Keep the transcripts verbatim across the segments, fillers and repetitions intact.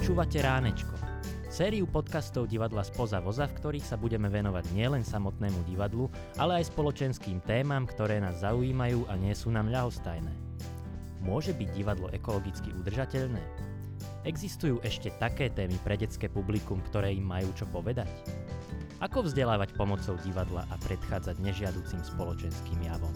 Počúvate Ránečko, sériu podcastov divadla Spoza voza, v ktorých sa budeme venovať nielen samotnému divadlu, ale aj spoločenským témam, ktoré nás zaujímajú a nie sú nám ľahostajné. Môže byť divadlo ekologicky udržateľné? Existujú ešte také témy pre detské publikum, ktoré im majú čo povedať? Ako vzdelávať pomocou divadla a predchádzať nežiaducim spoločenským javom?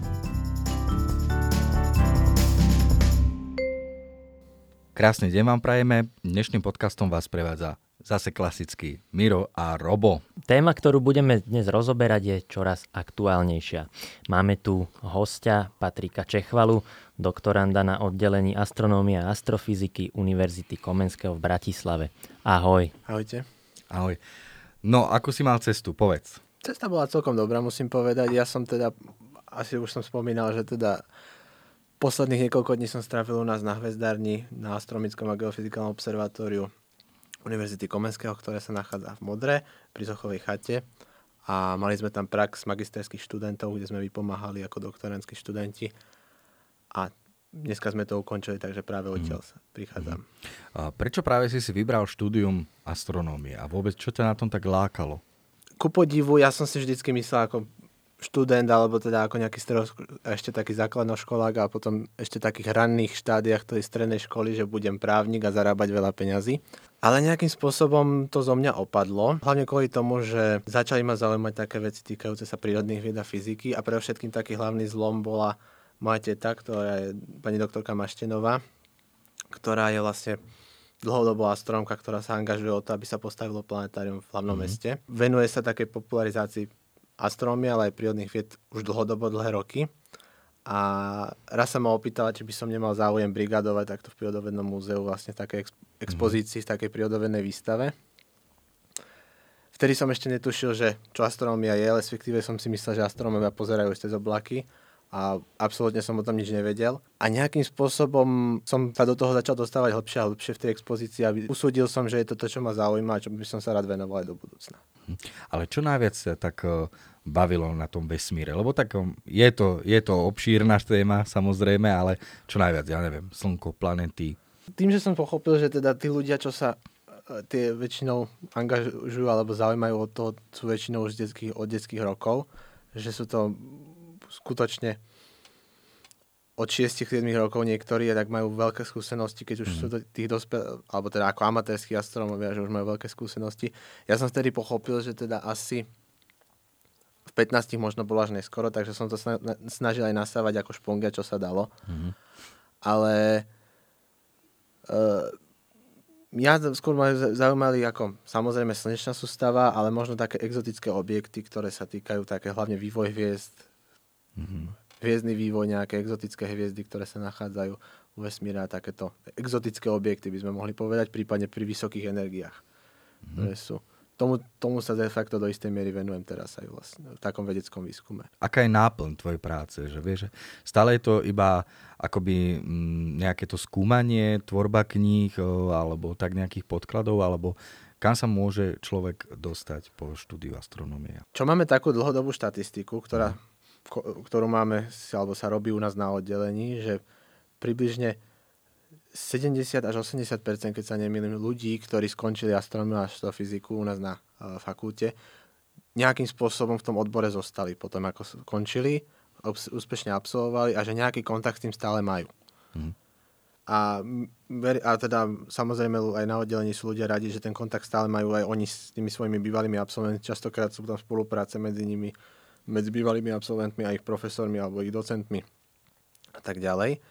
Krásny deň vám prajeme. Dnešným podcastom vás prevádza zase klasicky Miro a Robo. Téma, ktorú budeme dnes rozoberať, je čoraz aktuálnejšia. Máme tu hostia Patrika Čechvalu, doktoranda na oddelení astronómie a astrofyziky Univerzity Komenského v Bratislave. Ahoj. Ahojte. Ahoj. No, ako si mal cestu? Povedz. Cesta bola celkom dobrá, musím povedať. Ja som teda, asi už som spomínal, že teda posledných niekoľko dní som strávil u nás na hvezdárni na Astronomickom a geofyzikálnom observatóriu Univerzity Komenského, ktoré sa nachádza v Modre pri Zochovej chate. A mali sme tam prax magisterských študentov, kde sme vypomáhali ako doktorandskí študenti. A dneska sme to ukončili, takže práve odtiaľ sa prichádzam. A prečo práve si si vybral štúdium astronómie? A vôbec, čo ťa na tom tak lákalo? Ku podivu, ja som si vždycky myslel ako študent, alebo teda ako nejaký stred, ešte taký základnoškolák a potom ešte takých ranných štádiách tej strednej školy, že budem právnik a zarábať veľa peňazí. Ale nejakým spôsobom to zo mňa opadlo. Hlavne kvôli tomu, že začali ma zaujímať také veci týkajúce sa prírodných vied a fyziky a predovšetkým taký hlavný zlom bola moja teta, ktorá je pani doktorka Maštenová, ktorá je vlastne dlhodobo astronómka, ktorá sa angažuje o to, aby sa postavilo planetárium v hlavnom mm. meste. Venuje sa takej popularizácii astronómie, ale aj prírodných vied už dlhodobo, dlhé roky. A raz sa ma opýtala, či by som nemal záujem brigadovať takto v prírodovednom múzeu, vlastne v takej exp- expozícii, v takej prírodovednej výstave. Vtedy som ešte netušil, že čo astronómia je, respektíve som si myslel, že astronómovia pozerajú cez oblaky a absolútne som o tom nič nevedel. A nejakým spôsobom som sa do toho začal dostávať hlbšie a hlbšie v tej expozícii a usúdil som, že je to to, čo ma zaujíma a čo by som sa rád venoval aj do budúcna. Ale čo najviac tak bavilo na tom vesmíre? Lebo tak je to, je to obšírna téma, samozrejme, ale čo najviac, ja neviem, slnko, planety. Tým, že som pochopil, že teda tí ľudia, čo sa tie väčšinou angažujú alebo zaujímajú od toho, sú väčšinou už detských, od detských rokov, že sú to skutočne od šesť sedem rokov niektorí, tak majú veľké skúsenosti, keď už mm. sú to tých dospel, alebo teda ako amatérskí astronómovia, že už majú veľké skúsenosti. Ja som vtedy pochopil, že teda asi v pätnástich možno bolo až neskoro, takže som to snažil aj nasávať ako špongia, čo sa dalo. Mm. Ale uh, ja skôr ma zaujímali ako samozrejme slnečná sústava, ale možno také exotické objekty, ktoré sa týkajú také hlavne vývoj hviezd, mm-hmm. hviezdny vývoj, nejaké exotické hviezdy, ktoré sa nachádzajú vo vesmíre a takéto exotické objekty, by sme mohli povedať, prípadne pri vysokých energiách. Mm-hmm. Ktoré sú. Tomu, tomu sa de facto do istej miery venujem teraz aj vlastne v takom vedeckom výskume. Aká je náplň tvojej práce? Že vieš, stále je to iba akoby nejaké to skúmanie, tvorba kníh alebo tak nejakých podkladov, alebo kam sa môže človek dostať po štúdiu astronómie? Čo máme takú dlhodobú štatistiku, ktorá mm. ktorú máme, alebo sa robí u nás na oddelení, že približne sedemdesiat až osemdesiat percent, keď sa nemýlim, ľudí, ktorí skončili astronómiu a astrofyziku u nás na uh, fakulte, nejakým spôsobom v tom odbore zostali potom, ako skončili, obs- úspešne absolvovali a že nejaký kontakt s tým stále majú. Mm. A, a teda samozrejme aj na oddelení sú ľudia radi, že ten kontakt stále majú aj oni s tými svojimi bývalými absolventmi. Častokrát sú tam spolupráce medzi nimi, medzi bývalými absolventmi a ich profesormi alebo ich docentmi a tak ďalej.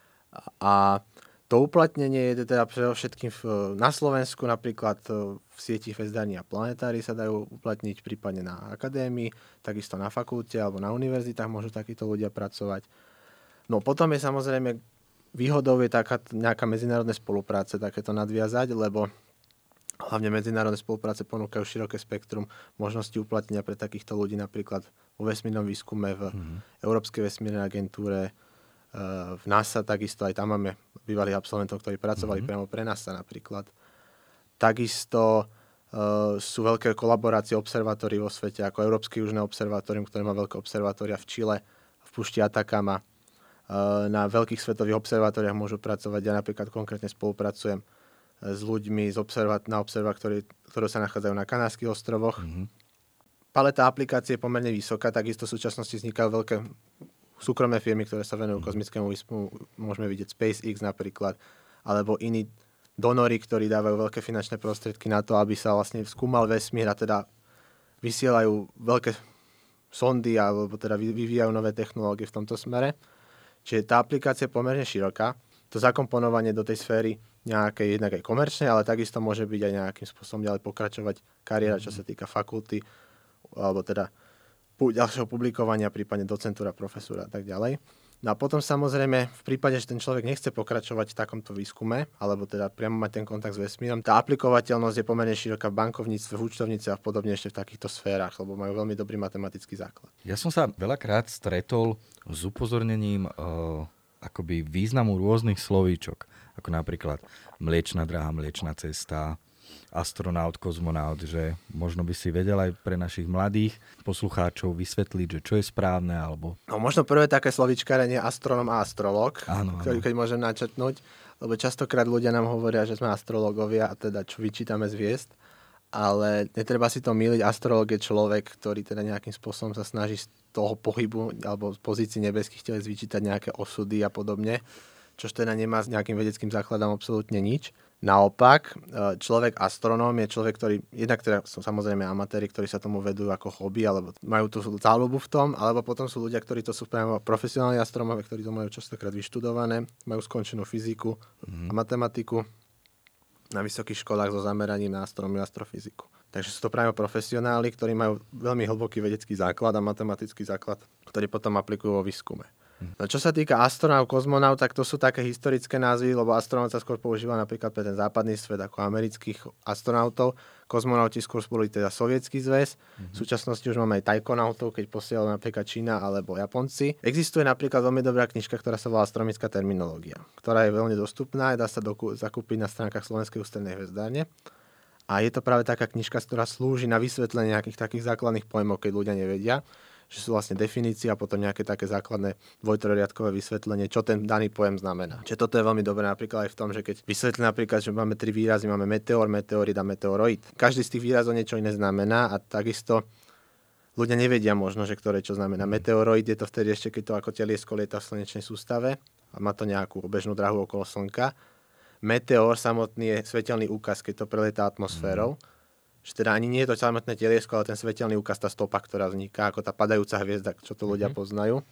A to uplatnenie je teda predovšetkým na Slovensku, napríklad v sieti hvezdární a planetári sa dajú uplatniť prípadne na akadémii, takisto na fakulte alebo na univerzitách môžu takíto ľudia pracovať. No potom je samozrejme výhodou je taká nejaká medzinárodná spolupráca, takéto nadviazať, lebo hlavne medzinárodné spolupráce ponúkajú široké spektrum možností uplatnenia pre takýchto ľudí, napríklad vo vesmírnom výskume, v mm-hmm. Európskej vesmírnej agentúre, v NASA takisto, aj tam máme bývalých absolventov, ktorí pracovali mm-hmm. priamo pre NASA napríklad. Takisto uh, sú veľké kolaborácie observatórií vo svete, ako Európske južné observatórium, ktoré má veľké observatória v Čile, v púšti Atacama. Uh, na veľkých svetových observatóriách môžu pracovať. Ja napríklad konkrétne spolupracujem s ľuďmi z observa- na observatóriu, ktoré sa nachádzajú na Kanárskych ostrovoch. Mm-hmm. Paleta aplikácie je pomerne vysoká, takisto v súčasnosti vznikajú veľké súkromné firmy, ktoré sa venujú mm-hmm. kozmickému výskumu. Môžeme vidieť SpaceX napríklad, alebo iní donory, ktorí dávajú veľké finančné prostriedky na to, aby sa vlastne skúmal vesmír a teda vysielajú veľké sondy alebo teda vyvíjajú nové technológie v tomto smere. Čiže tá aplikácia je pomerne široká. To zakomponovanie do tej sféry nejakej jednak aj komerčnej, ale takisto môže byť aj nejakým spôsobom ďalej pokračovať kariéra, čo sa týka fakulty, alebo teda ďalšieho publikovania, prípadne docentúra, profesúra a tak ďalej. No a potom samozrejme v prípade, že ten človek nechce pokračovať v takomto výskume, alebo teda priamo mať ten kontakt s vesmírom, tá aplikovateľnosť je pomerne široká v bankovníctve, v účtovnici a podobne ešte v takýchto sférach, lebo majú veľmi dobrý matematický základ. Ja som sa veľakrát stretol s upozornením uh, akoby významu rôznych slovíčok, ako napríklad mliečna dráha, mliečna cesta, astronaut, kozmonaut, že možno by si vedel aj pre našich mladých poslucháčov vysvetliť, že čo je správne, alebo... No možno prvé také slovíčkarenie astronom a astrolog, áno, ktorý keď môžem načrtnúť, lebo častokrát ľudia nám hovoria, že sme astrologovia a teda čo vyčítame z hviezd, ale netreba si to myliť, astrolog je človek, ktorý teda nejakým spôsobom sa snaží z toho pohybu alebo z pozícií nebeských telес vyčítať nejaké osudy a podobne, čož teda nemá s nejakým vedeckým základom absolútne nič. Naopak, človek astronóm je človek, ktorý, jednak teda sú samozrejme amatéri, ktorí sa tomu vedujú ako hobby, alebo majú tú záľubu v tom, alebo potom sú ľudia, ktorí to sú priamo profesionálni astronómovia, ktorí to majú častokrát vyštudované, majú skončenú fyziku mm. a matematiku na vysokých školách so zameraním na astronómiu a astrofyziku. Takže sú to práve profesionáli, ktorí majú veľmi hlboký vedecký základ a matematický základ, ktorý potom aplikujú vo výskume. No, čo sa týka astronaut, kozmonaut, tak to sú také historické názvy, lebo astronaut sa skôr používa napríklad pre ten západný svet ako amerických astronautov. Kozmonauti skôr boli teda Sovietsky zväz. Mm-hmm. V súčasnosti už máme aj tajkonautov, keď posielajú napríklad Čína alebo Japonci. Existuje napríklad veľmi dobrá knižka, ktorá sa volá Astronomická terminológia, ktorá je veľmi dostupná, dá sa doku- zakúpiť na stránkach Slovenskej ústrednej hviezdárne. A je to práve taká knižka, ktorá slúži na vysvetlenie nejakých takých základných pojmov, keď ľudia nevedia, že sú vlastne definície a potom nejaké také základné dvojtroriadkové vysvetlenie, čo ten daný pojem znamená. Čiže toto je veľmi dobré napríklad aj v tom, že keď vysvetlí napríklad, že máme tri výrazy, máme meteor, meteorit a meteoroid. Každý z tých výrazov niečo iné znamená a takisto ľudia nevedia možno, že ktoré čo znamená. Meteoroid je to vtedy ešte, keď to ako teliesko lieta v slnečnej sústave a má to nejakú bežnú dráhu okolo Slnka. Meteor samotný je svetelný úkaz, keď to prelietá atmosférou. Mm. Že teda ani nie je to samotné teliesko, ale ten svetelný úkaz, tá stopa, ktorá vzniká, ako tá padajúca hviezda, čo to ľudia mm-hmm. poznajú.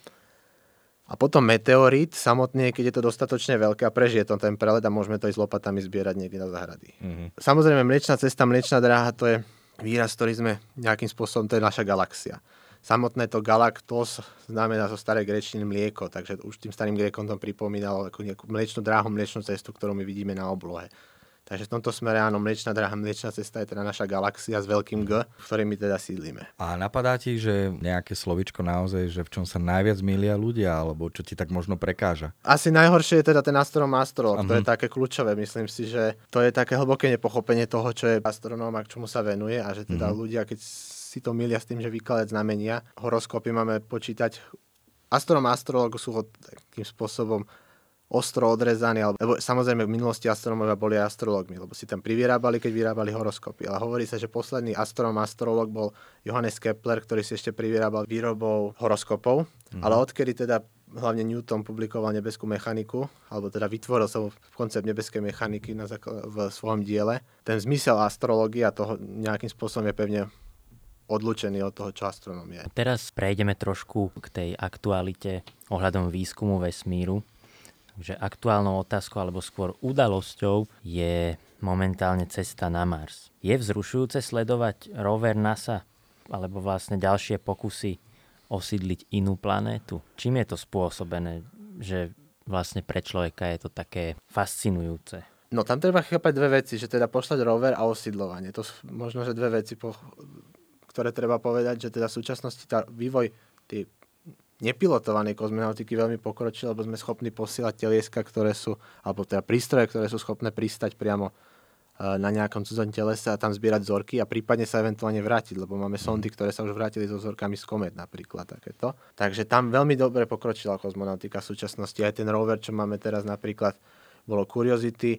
A potom meteorit samotný, keď je to dostatočne veľké a prežije to ten prelet a môžeme to ísť lopatami zbierať niekde na záhrady. Mm-hmm. Samozrejme, mliečna cesta, mliečna dráha, to je výraz, ktorý sme nejakým spôsobom, to je naša galaxia. Samotné to galaktos znamená zo starej gréčtiny mlieko, takže už tým starým Grékom to pripomínalo ako nejakú mliečnú dráhu, mliečnú cestu, ktorú my vidíme na oblohe. Takže v tomto smere áno, mliečna dráha, mliečna cesta je teda naša galaxia s veľkým G, v ktorej my teda sídlime. A napadá ti, že nejaké slovičko naozaj, že v čom sa najviac milia ľudia, alebo čo ti tak možno prekáža? Asi najhoršie je teda ten astronóm astrolog, uh-huh. to je také kľúčové. Myslím si, že to je také hlboké nepochopenie toho, čo je astronóm a k čomu sa venuje a že teda uh-huh. ľudia, keď si to milia s tým, že vykladať znamenia, horoskopy máme počítať. Astronóm astrolog sú takým spôsobom ostro odrezaný, lebo samozrejme v minulosti astronómovia boli aj astrológmi, lebo si tam privyrábali, keď vyrábali horoskopy. Ale hovorí sa, že posledný astronóm astrológ bol Johannes Kepler, ktorý si ešte privyrábal výrobou horoskopov, mm. ale odkedy teda hlavne Newton publikoval nebeskú mechaniku, alebo teda vytvoril sa koncept nebeskej mechaniky na základ, v svojom diele, ten zmysel astrológie a toho nejakým spôsobom je pevne odlučený od toho, čo astronóm je. Teraz prejdeme trošku k tej aktualite ohľadom výskumu vesmíru. Takže aktuálnou otázkou, alebo skôr udalosťou je momentálne cesta na Mars. Je vzrušujúce sledovať rover NASA, alebo vlastne ďalšie pokusy osídliť inú planétu? Čím je to spôsobené, že vlastne pre človeka je to také fascinujúce? No tam treba chápať dve veci, že teda poslať rover a osídľovanie. To sú možno, že dve veci, po, ktoré treba povedať, že teda v súčasnosti tá vývoj tej nepilotovanej kozmonautiky veľmi pokročil, lebo sme schopní posielať telieska, ktoré sú, alebo teda prístroje, ktoré sú schopné pristať priamo na nejakom cudzom telese a tam zbierať vzorky a prípadne sa eventuálne vrátiť, lebo máme sondy, ktoré sa už vrátili so vzorkami z komét napríklad takéto. Takže tam veľmi dobre pokročila kozmonautika v súčasnosti. Aj ten rover, čo máme teraz napríklad, bolo Curiosity.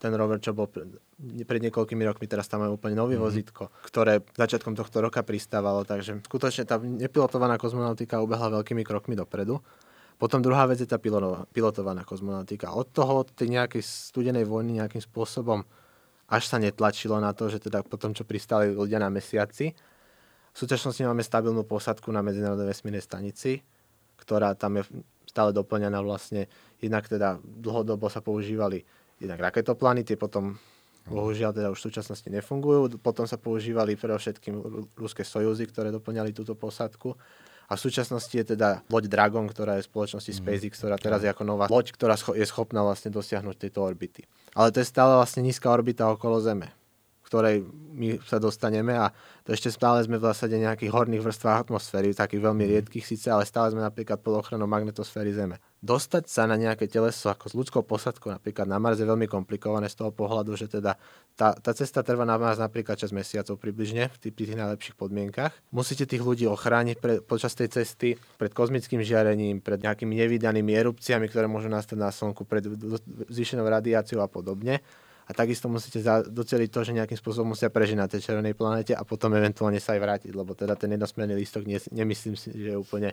ten rover, čo bol pred, pred niekoľkými rokmi, teraz tam majú úplne nový mm-hmm. vozítko, ktoré začiatkom tohto roka pristávalo, takže skutočne tá nepilotovaná kozmonautika ubehla veľkými krokmi dopredu. Potom druhá vec je tá pilotovaná kozmonautika. Od toho, od tej nejakej studenej vojny nejakým spôsobom až sa netlačilo na to, že teda potom, čo pristali ľudia na mesiaci. V súčasnosti máme stabilnú posadku na Medzinárodnej vesmírnej stanici, ktorá tam je stále doplňaná vlastne. Jednak teda dlhodobo sa používali jednak raketoplány, tie potom bohužiaľ teda už v súčasnosti nefungujú. Potom sa používali predovšetkým ruské Sojúzy, ktoré doplňali túto posádku. A v súčasnosti je teda loď Dragon, ktorá je v spoločnosti SpaceX, ktorá teraz je ako nová loď, ktorá je schopná vlastne dosiahnuť tieto orbity. Ale to je stále vlastne nízka orbita okolo Zeme, v ktorej my sa dostaneme a to ešte stále sme v zásade nejakých horných vrstvách atmosféry, takých veľmi riedkých síce, ale stále sme napríklad pod ochranou magnetosféry Zeme. Dostať sa na nejaké teleso ako s ľudskou posadkou napríklad na Mars je veľmi komplikované z toho pohľadu, že teda tá, tá cesta trvá na Mars napríklad šesť mesiacov približne v tých, tých najlepších podmienkach. Musíte tých ľudí ochrániť pre, počas tej cesty pred kozmickým žiarením, pred nejakými nevydanými erupciami, ktoré môžu nastať na Slnku, pred zvýšenou radiáciou a podobne. A takisto musíte doceliť to, že nejakým spôsobom musia prežiť na tej červenej planete a potom eventuálne sa aj vrátiť, lebo teda ten jednosmerný lístok nie, nemyslím si, že je úplne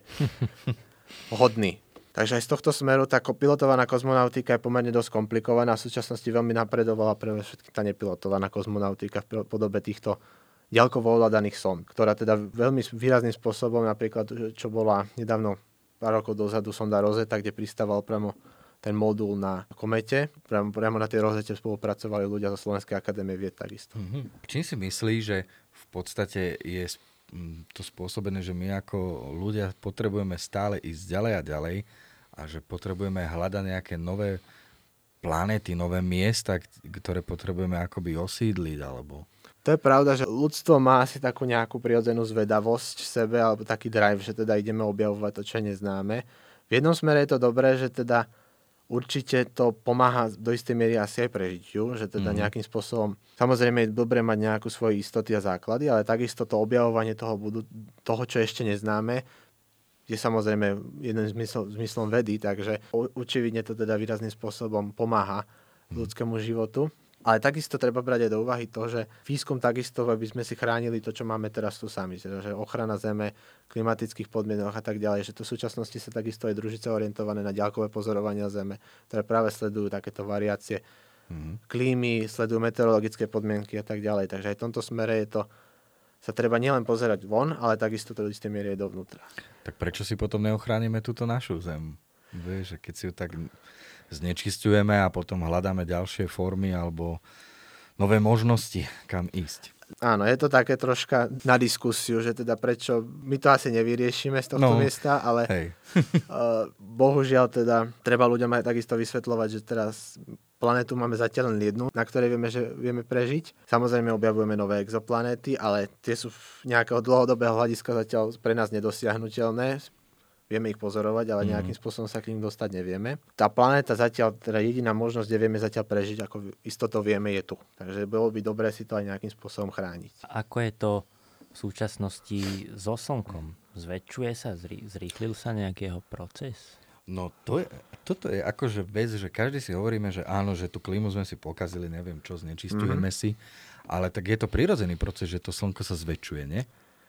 hodný. Takže aj z tohto smeru tá pilotovaná kozmonautika je pomerne dosť komplikovaná. V súčasnosti veľmi napredovala pre všetky tá nepilotovaná kozmonautika v podobe týchto ďalkovo ovládaných sond, ktorá teda veľmi výrazným spôsobom, napríklad čo bola nedávno pár rokov dozadu sonda Rosetta, kde pristával priamo ten modul na komete. Priamo, priamo na tej Rosette spolupracovali ľudia zo Slovenskej akadémie vied takisto. Mm-hmm. Čím si myslíš, že v podstate je to spôsobené, že my ako ľudia potrebujeme stále ísť ďalej a ďalej a že potrebujeme hľadať nejaké nové planéty, nové miesta, ktoré potrebujeme akoby osídliť, alebo... To je pravda, že ľudstvo má asi takú nejakú prirodzenú zvedavosť v sebe, alebo taký drive, že teda ideme objavovať to, čo neznáme. V jednom smere je to dobré, že teda určite to pomáha do istej miery asi aj prežitiu, že teda mm. nejakým spôsobom, samozrejme je dobré mať nejakú svoje istoty a základy, ale takisto to objavovanie toho, budú, toho čo ešte neznáme, je samozrejme jeden zmysl, zmyslom vedy, takže očividne to teda výrazným spôsobom pomáha ľudskému životu. Ale takisto treba brať aj do úvahy to, že výskum takisto, aby sme si chránili to, čo máme teraz tu sami, že ochrana Zeme, klimatických podmienok a tak ďalej, že to v súčasnosti sa takisto aj družice orientované na ďalkové pozorovania Zeme, ktoré práve sledujú takéto variácie mm. klímy, sledujú meteorologické podmienky a tak ďalej. Takže aj v tomto smere je to, sa treba nielen pozerať von, ale takisto to do istej miery je dovnútra. Tak prečo si potom neochránime túto našu Zem? Vieš, že keď si ju tak znečisťujeme a potom hľadáme ďalšie formy alebo nové možnosti, kam ísť. Áno, je to také troška na diskusiu, že teda prečo, my to asi nevyriešime z tohto no, miesta, ale uh, bohužiaľ teda treba ľuďom aj takisto vysvetľovať, že teraz planetu máme zatiaľ len jednu, na ktorej vieme, že vieme prežiť. Samozrejme objavujeme nové exoplanéty, ale tie sú nejakého dlhodobého hľadiska zatiaľ pre nás nedosiahnuteľné. Vieme ich pozorovať, ale nejakým spôsobom sa k ním dostať nevieme. Tá planéta zatiaľ, teda jediná možnosť, kde vieme zatiaľ prežiť, ako istotou vieme, je tu. Takže bolo by dobré si to aj nejakým spôsobom chrániť. Ako je to v súčasnosti so Slnkom? Zväčšuje sa? Zrý, zrýchlil sa nejaký jeho proces? No to je, toto je akože vec, že každý si hovoríme, že áno, že tú klímu sme si pokazili, neviem čo, znečistujeme mm-hmm. si, ale tak je to prirodzený proces, že to Slnko sa zväčšuje, nie?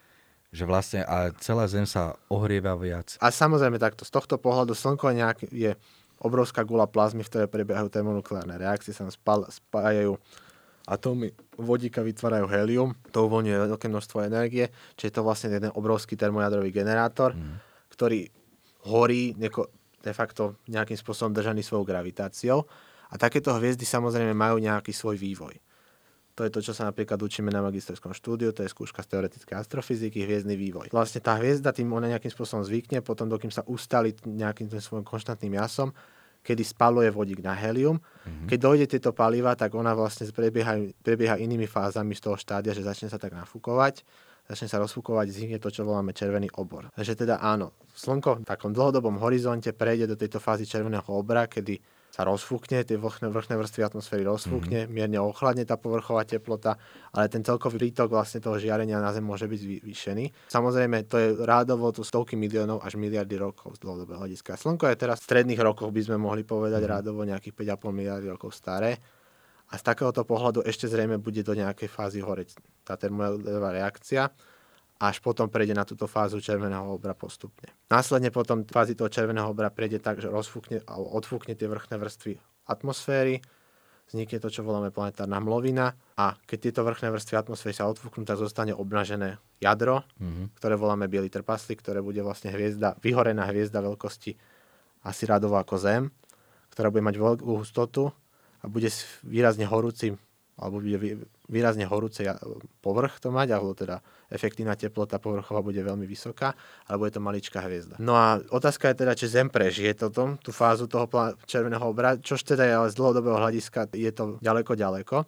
Že vlastne a celá Zem sa ohrieva viac. A samozrejme takto, z tohto pohľadu Slnko je, nejak, je obrovská guľa plazmy, v ktorej prebiehajú termonukleárne reakcie, sa spal, spájajú atómy vodíka, vytvárajú helium, to uvoľňuje veľké množstvo energie, čiže je to vlastne jeden obrovský termojadrový generátor, mm. ktorý horí neko, de facto nejakým spôsobom držaný svojou gravitáciou a takéto hviezdy samozrejme majú nejaký svoj vývoj. To je to, čo sa napríklad učíme na magisterskom štúdiu, to je skúška z teoretickej astrofyziky, hviezdny vývoj. Vlastne tá hviezda tým ona nejakým spôsobom zvykne, potom dokým sa ustali nejakým tým svojím konštantným jasom, kedy spaluje vodík na helium. Mm-hmm. Keď dojde tieto paliva, tak ona vlastne prebieha, prebieha inými fázami z toho štádia, že začne sa tak nafúkovať, začne sa rozfúkovať, vznikne to, čo voláme červený obor. Takže teda áno, Slnko v takom dlhodobom horizonte prejde do tejto fázy červeného obora, kedy sa rozfúkne, tie vrchné, vrchné vrstvy atmosféry rozfúkne, mm-hmm. mierne ochladne tá povrchová teplota, ale ten celkový prítok vlastne toho žiarenia na Zem môže byť zvýšený. Samozrejme, to je rádovo tu stovky miliónov až miliardy rokov z dlhodobého hľadiska. Slnko je teraz v stredných rokoch, by sme mohli povedať mm-hmm. rádovo nejakých päť a pol miliardy rokov staré. A a z takéhoto pohľadu ešte zrejme bude do nejakej fázy horeť tá termojadrová reakcia, až potom prejde na túto fázu červeného obra postupne. Následne potom v fázi toho červeného obra prejde tak, že rozfúkne alebo odfúkne tie vrchné vrstvy atmosféry, vznikne to, čo voláme planetárna hmlovina a keď tieto vrchné vrstvy atmosféry sa odfúknú, tak zostane obnažené jadro, mm-hmm. ktoré voláme biely trpaslík, ktoré bude vlastne hviezda, vyhorená hviezda veľkosti asi radovo ako Zem, ktorá bude mať veľkú hustotu a bude výrazne horúci alebo bude výrazne horúci povrch to mať, alebo teda efektívna teplota povrchová bude veľmi vysoká, alebo je to maličká hviezda. No a otázka je teda, či Zem prežije toto, tú fázu toho červeného obra, čož teda je ale z dlhodobého hľadiska je to ďaleko, ďaleko.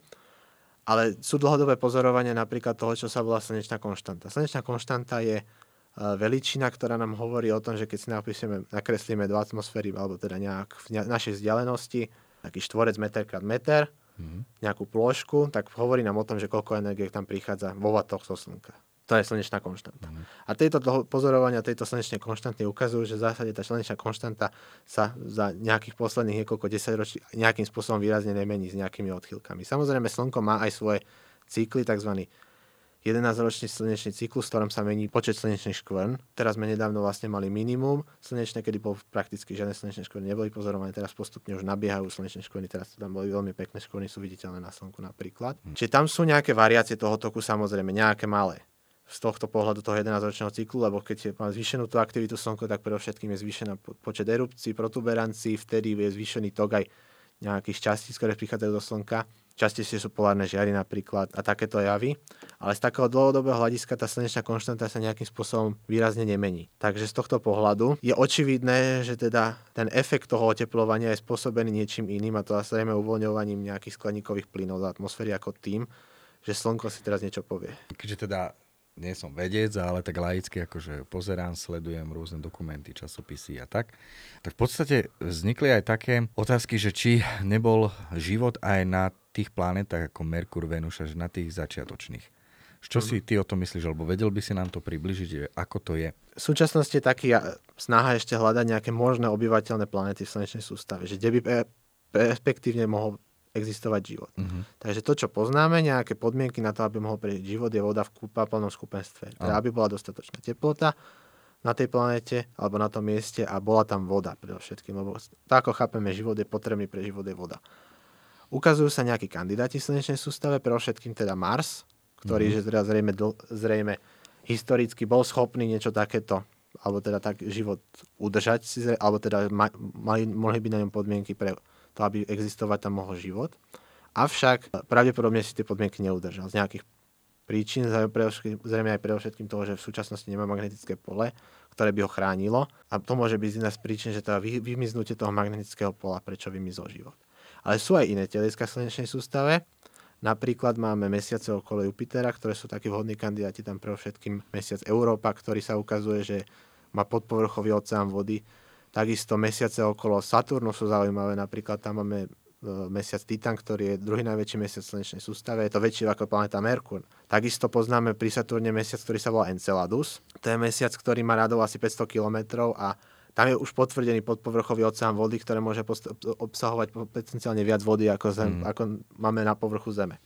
Ale sú dlhodobé pozorovania napríklad toho, čo sa volá slnečná konštanta. Slnečná konštanta je veličina, ktorá nám hovorí o tom, že keď si napíšeme, nakreslíme do atmosféry, alebo teda nejak v našej vzdialenosti, taký štvorec meter krát meter, Mm-hmm. nejakú plôžku, tak hovorí nám o tom, že koľko energie tam prichádza vo vatoch zo Slnka. To je slnečná konštanta. Mm-hmm. A tieto pozorovania tejto slnečnej konštanty ukazujú, že v zásade tá slnečná konštanta sa za nejakých posledných niekoľko desaťročí nejakým spôsobom výrazne nemení s nejakými odchýlkami. Samozrejme, Slnko má aj svoje cykly, tzv. jedenásťročný slnečný cyklus, v ktorom sa mení počet slnečných škvrn. Teraz sme nedávno vlastne mali minimum slnečné, kedy bol prakticky žiadne slnečné škvrny neboli pozorované. Teraz postupne už nabiehajú slnečné škvrny. Teraz tam boli veľmi pekné škvrny, sú viditeľné na Slnku napríklad. Hmm. Čiže tam sú nejaké variácie toho toku, samozrejme, nejaké malé. Z tohto pohľadu toho jedenásťročného cyklu, lebo keď má zvýšenú tú aktivitu Slnko, tak predovšetkým je zvýšená počet erupcií, protuberancií, vtedy je zvýšený tok aj nejakých častíc, ktoré prichádzajú do Slnka. Častejšie sú polárne žiary napríklad a takéto javy. Ale z takého dlhodobého hľadiska tá slnečná konštanta sa nejakým spôsobom výrazne nemení. Takže z tohto pohľadu je očividné, že teda ten efekt toho oteplovania je spôsobený niečím iným a to zrejme uvoľňovaním nejakých skleníkových plynov do atmosféry ako tým, že Slnko si teraz niečo povie. Keďže teda nie som vedec, ale tak laicky akože pozerám, sledujem rôzne dokumenty, časopisy a tak. Tak v podstate vznikli aj také otázky, že či nebol život aj na tých planetách ako Merkur, Venuša, že na tých začiatočných. Čo mm. si ty o tom myslíš, alebo vedel by si nám to približiť, ako to je? V súčasnosti je taký snaha ešte hľadať nejaké možné obyvateľné planety v slnečnej sústave, že kde by perspektívne mohol existovať život. Mm-hmm. Takže to, čo poznáme, nejaké podmienky na to, aby mohol prežiť život, je voda v kúpalnom skupenstve. Teda aby bola dostatočná teplota na tej planéte alebo na tom mieste a bola tam voda predovšetkým, lebo tak ako chápeme, život je potrebný pre život je voda. Ukazujú sa nejakí kandidáti v slnečnej sústave, predovšetkým teda Mars, ktorý mm-hmm. že teda zrejme, zrejme historicky bol schopný niečo takéto, alebo teda tak život udržať, alebo teda mali, mohli byť na ňom podmienky pre to, aby existovať tam mohol život. Avšak pravdepodobne si tie podmienky neudržal z nejakých príčin, zrejme aj predovšetkým toho, že v súčasnosti nemá magnetické pole, ktoré by ho chránilo. A to môže byť jedna z príčin, že to vymiznutie toho magnetického pola, prečo vymizol život. Ale sú aj iné teleská v slnečnej sústave. Napríklad máme mesiace okolo Jupitera, ktoré sú takí vhodní kandidáti, tam predovšetkým mesiac Európa, ktorý sa ukazuje, že má podpovrchový oceán vody. Takisto mesiace okolo Saturnu sú zaujímavé, napríklad tam máme mesiac Titan, ktorý je druhý najväčší mesiac v slnečnej sústave, je to väčší ako planéta Merkur. Takisto poznáme pri Saturne mesiac, ktorý sa volá Enceladus. To je mesiac, ktorý má radov asi päťsto kilometrov a tam je už potvrdený podpovrchový oceán vody, ktoré môže post- obsahovať potenciálne viac vody, ako, zem, mm. ako máme na povrchu Zeme.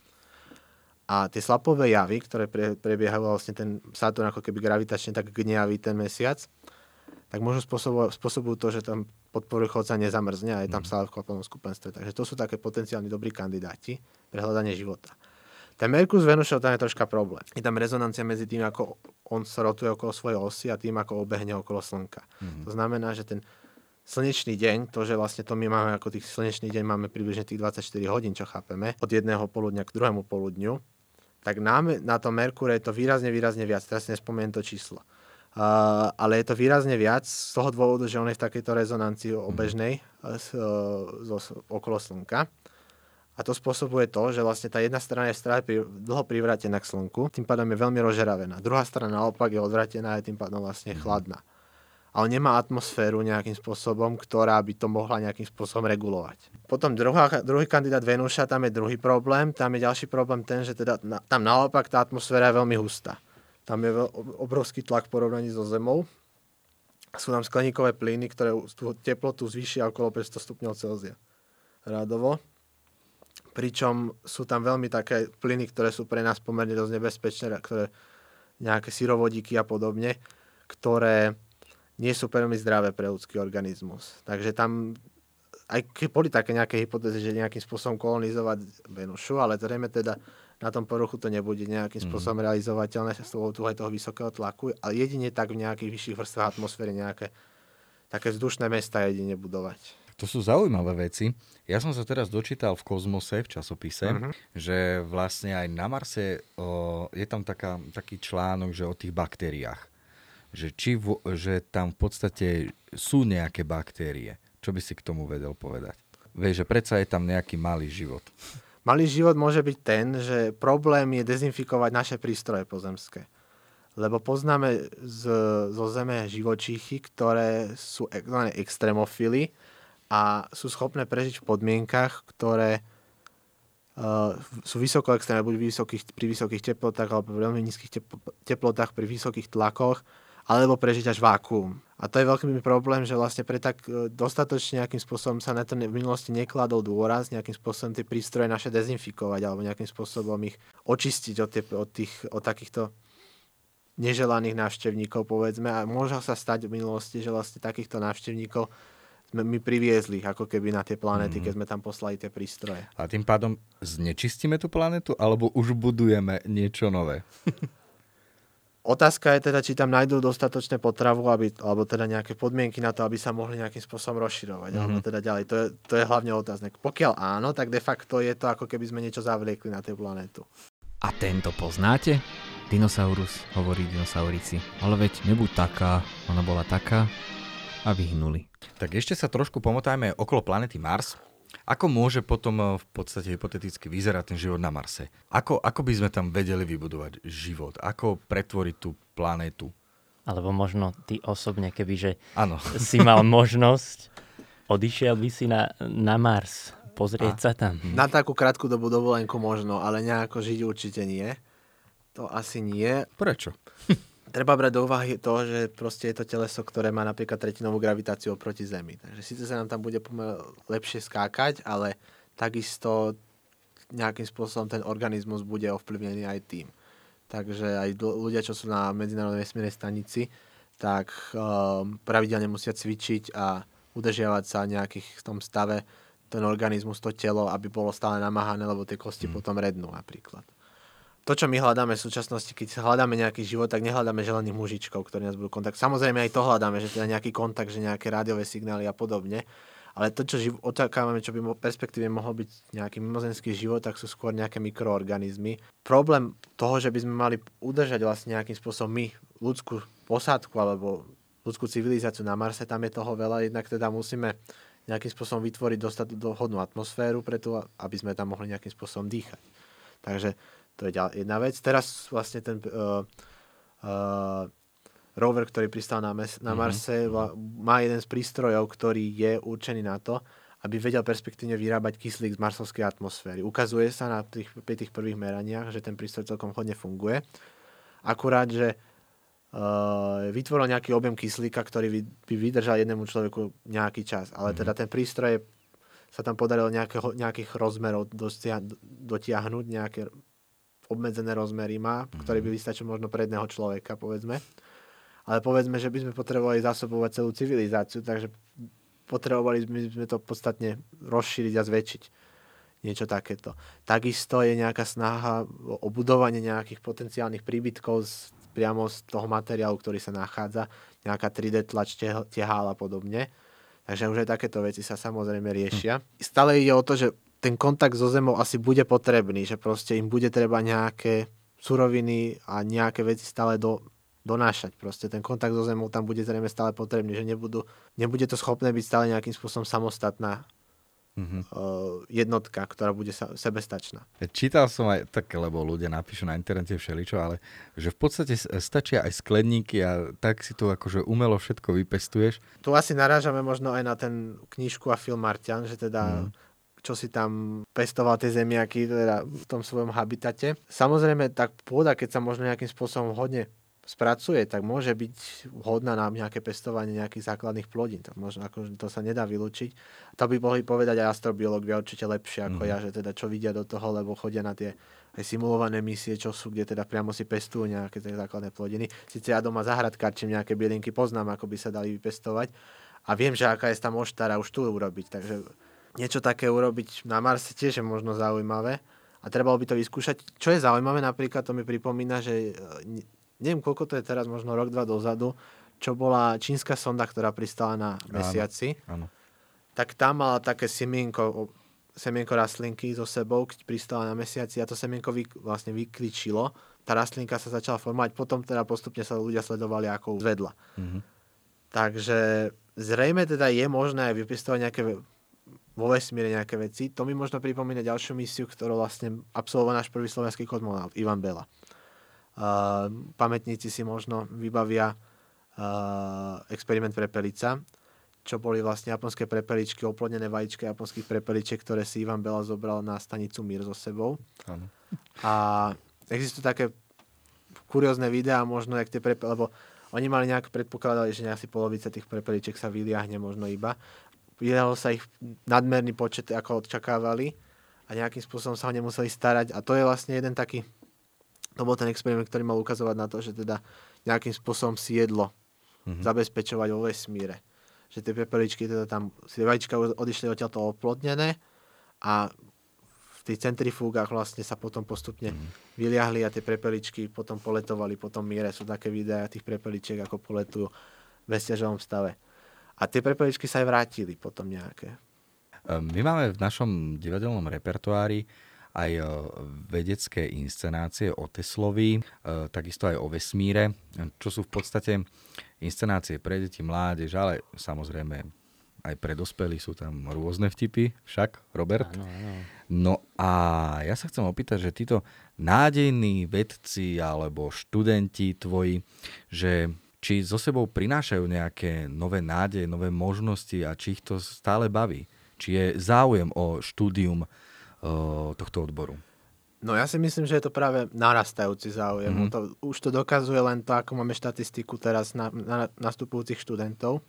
A tie slapové javy, ktoré pre, prebiehajú vlastne ten Saturn ako keby gravitačne tak gniavý ten mesiac, tak môžu spôsobu, spôsobujú to, že tam podpovrch oceán nezamrzne a je tam stále v kvapalnom skupenstve. Takže to sú také potenciálni dobrí kandidáti pre hľadanie života. Ten Merkur s Venušou tam je troška problém. Je tam rezonancia medzi tým, ako on sa rotuje okolo svojej osy a tým, ako obehne okolo Slnka. Mm-hmm. To znamená, že ten slnečný deň, to, že vlastne to my máme ako tých slnečný deň, máme približne tých dvadsaťštyri hodín, čo chápeme, od jedného poludňa k druhému poludňu, tak nám na tom Merkure je to výrazne, výrazne viac. Teraz nespomeniem to číslo. Uh, ale je to výrazne viac z toho dôvodu, že on je v takejto rezonancii obežnej uh, z, uh, z, okolo Slnka. A to spôsobuje to, že vlastne tá jedna strana je stále pri, dlho privrátená k Slnku, tým pádom je veľmi rozžeravená. Druhá strana naopak je odvrátená a je tým pádom vlastne chladná. A on nemá atmosféru nejakým spôsobom, ktorá by to mohla nejakým spôsobom regulovať. Potom druhá, druhý kandidát Venuša, tam je druhý problém. Tam je ďalší problém ten, že teda na, tam naopak tá atmosféra je veľmi hustá. Tam je obrovský tlak v porovnaní so Zemou. Sú tam skleníkové plyny, ktoré tú teplotu zvýšia okolo päťsto stupňov Celzia. Rádovo. pričom sú tam veľmi také plyny, ktoré sú pre nás pomerne dosť nebezpečné, ktoré nejaké syrovodíky a podobne, ktoré nie sú veľmi zdravé pre ľudský organizmus. Takže tam, aj keď boli také nejaké hypotézy, že nejakým spôsobom kolonizovať Venušu, ale zrejme teda na tom povrchu to nebude nejakým spôsobom mm. realizovateľné z toho, toho vysokého tlaku, ale jedine tak v nejakých vyšších vrstvách atmosféry nejaké také vzdušné mestá jedine budovať. To sú zaujímavé veci. Ja som sa teraz dočítal v Kozmose, v časopise, uh-huh. že vlastne aj na Marse o, je tam taká, taký článok, že o tých baktériách. Že, či v, že tam v podstate sú nejaké baktérie. Čo by si k tomu vedel povedať? Vieš, že predsa je tam nejaký malý život. Malý život môže byť ten, že problém je dezinfikovať naše prístroje pozemské. Lebo poznáme z, zo Zeme živočíchy, ktoré sú extrémofily, a sú schopné prežiť v podmienkach, ktoré uh, sú vysoko extrémne, buď vysokých, pri vysokých teplotách, alebo pri veľmi nízkych teplotách, pri vysokých tlakoch, alebo prežiť až vákuum. A to je veľký problém, že vlastne pre tak dostatočne nejakým spôsobom sa na to v minulosti nekladol dôraz, nejakým spôsobom tie prístroje naše dezinfikovať, alebo nejakým spôsobom ich očistiť od, tie, od, tých, od takýchto neželaných návštevníkov, povedzme. A môže sa stať v minulosti, že vlastne takýchto návštevníkov sme my priviezli ako keby na tie planéty, mm. keď sme tam poslali tie prístroje. A tým pádom znečistíme tú planetu, alebo už budujeme niečo nové? Otázka je teda, či tam nájdú dostatočné potravu, aby, alebo teda nejaké podmienky na to, aby sa mohli nejakým spôsobom rozširovať. Mm. Alebo teda ďalej. To je, to je hlavne otázne. Pokiaľ áno, tak de facto je to ako keby sme niečo zavliekli na tú planetu. A tento poznáte? Dinosaurus, hovorí dinosaurici. Ale veď nebuď taká, ona bola taká a vyhnuli. Tak ešte sa trošku pomotajme okolo planety Mars. Ako môže potom v podstate hypoteticky vyzerať ten život na Marse? Ako, ako by sme tam vedeli vybudovať život? Ako pretvoriť tú planétu? Alebo možno ty osobne, kebyže ano. si mal možnosť, odišiel by si na, na Mars, pozrieť A. sa tam. Na takú krátku dobu dovolenku možno, ale nejako žiť určite nie. To asi nie. Prečo? Treba brať do úvahy to, že proste je to teleso, ktoré má napríklad tretinovú gravitáciu oproti Zemi. Takže síce sa nám tam bude lepšie skákať, ale takisto nejakým spôsobom ten organizmus bude ovplyvnený aj tým. Takže aj ľudia, čo sú na medzinárodnej vesmírnej stanici, tak um, pravidelne musia cvičiť a udržiavať sa nejakých v tom stave ten organizmus, to telo, aby bolo stále namáhané, lebo tie kosti hmm. potom rednú napríklad. To, čo my hľadáme v súčasnosti, keď hľadáme nejaký život, tak nehľadáme želených mužičkov, ktorí nás budú kontakt. Samozrejme aj to hľadáme, že teda nejaký kontakt, že nejaké rádiové signály a podobne. Ale to, čo živ- očakávame, čo by v perspektíve mohol byť nejaký mimozemský život, tak sú skôr nejaké mikroorganizmy. Problém toho, že by sme mali udržať vlastne nejakým spôsobom my ľudskú posádku alebo ľudskú civilizáciu na Marse, tam je toho veľa, jednak teda musíme nejakým spôsobom vytvoriť dostatočnú atmosféru preto, aby sme tam mohli nejakým spôsobom dýchať. Takže to je jedna vec. Teraz vlastne ten uh, uh, rover, ktorý pristal na, mes- na Marse, mm-hmm. má jeden z prístrojov, ktorý je určený na to, aby vedel perspektívne vyrábať kyslík z marsovskej atmosféry. Ukazuje sa na tých, pri tých prvých meraniach, že ten prístroj celkom hodne funguje. Akurát, že uh, vytvoril nejaký objem kyslíka, ktorý by vydržal jednému človeku nejaký čas. Ale mm-hmm. teda ten prístroj sa tam podarilo nejakého, nejakých rozmerov dosia- dotiahnuť, nejaké obmedzené rozmery má, mm-hmm. ktorý by vystačil možno pre jedného človeka, povedzme. Ale povedzme, že by sme potrebovali zásobovať celú civilizáciu, takže potrebovali by sme to podstatne rozšíriť a zväčšiť. Niečo takéto. Takisto je nejaká snaha o budovanie nejakých potenciálnych príbytkov z, priamo z toho materiálu, ktorý sa nachádza. Nejaká tri dé tlač, tehál a podobne. Takže už aj takéto veci sa samozrejme riešia. Hm. Stále ide o to, že ten kontakt so Zemou asi bude potrebný, že proste im bude treba nejaké suroviny a nejaké veci stále do, donášať. Proste ten kontakt so Zemou tam bude zrejme stále potrebný, že nebudú, nebude to schopné byť stále nejakým spôsobom samostatná mm-hmm. uh, jednotka, ktorá bude sa, sebestačná. Čítal som aj také, lebo ľudia napíšu na internete všeličo, ale že v podstate stačia aj skleníky a tak si to akože umelo všetko vypestuješ. Tu asi narážame možno aj na ten knižku a film Marťan, že teda mm. čo si tam pestoval tie zemiaky teda v tom svojom habitate. Samozrejme, tak pôda, keď sa možno nejakým spôsobom hodne spracuje, tak môže byť vhodná na nejaké pestovanie nejakých základných plodín. To, možno, ako, to sa nedá vylúčiť. To by mohli povedať aj astrobiológovia určite lepšie ako mm. ja, že teda čo vidia do toho, lebo chodia na tie aj simulované misie, čo sú, kde teda priamo si pestujú nejaké tie základné plodiny. Sice ja doma záhradkárčim nejaké bielinky poznám, ako by sa dali vypestovať a viem, že aká je tá moštara už tu urobiť, takže niečo také urobiť na Marse tiež je možno zaujímavé a trebalo by to vyskúšať. Čo je zaujímavé napríklad, to mi pripomína, že neviem, koľko to je teraz, možno rok, dva dozadu, čo bola čínska sonda, ktorá pristala na mesiaci. Áno, áno. Tak tam mala také semienko, semienko rastlinky so sebou, keď pristala na mesiaci a to semienko vy, vlastne vykličilo. Tá rastlinka sa začala formovať, potom teda postupne sa ľudia sledovali, ako zvedla. Mm-hmm. Takže zrejme teda je možné aj vypestovať nejaké vo vesmíre nejaké veci. To mi možno pripomína ďalšiu misiu, ktorú vlastne absolvoval náš prvý slovenský kozmonaut, Ivan Bela. Uh, pamätníci si možno vybavia uh, experiment prepelica, čo boli vlastne japonské prepeličky, oplodnené vajíčka japonských prepeličiek, ktoré si Ivan Bela zobral na stanicu Mir so sebou. Ano. A existujú také kuriózne videá, možno, jak tie prepeličky, lebo oni mali nejak predpokladali, že asi polovica tých prepeličiek sa vyliahne možno iba. Vydalo sa ich nadmerný počet, ako odčakávali a nejakým spôsobom sa ho nemuseli starať. A to je vlastne jeden taký, to bol ten experiment, ktorý mal ukazovať na to, že teda nejakým spôsobom si jedlo mm-hmm. zabezpečovať vo vesmíre. Že tie prepeličky, teda tam, si vajíčka odišli odtiaľto oplodnené a v tých centrifúgach vlastne sa potom postupne mm-hmm. vyliahli a tie prepeličky potom poletovali po tom míre. Sú také videá tých prepeličiek, ako poletujú v bezťažovom stave. A tie prepeličky sa aj vrátili potom nejaké. My máme v našom divadelnom repertoári aj vedecké inscenácie o Teslovi, takisto aj o vesmíre, čo sú v podstate inscenácie pre deti, mládež, ale samozrejme aj pre dospelých sú tam rôzne vtipy, však, Robert? Áno, áno. No a ja sa chcem opýtať, že títo nádejní vedci alebo študenti tvoji, že či so sebou prinášajú nejaké nové nádeje, nové možnosti a či ich to stále baví? Či je záujem o štúdium o, tohto odboru? No ja si myslím, že je to práve narastajúci záujem. Mm-hmm. To, už to dokazuje len to, ako máme štatistiku teraz na, na nastupujúcich študentov,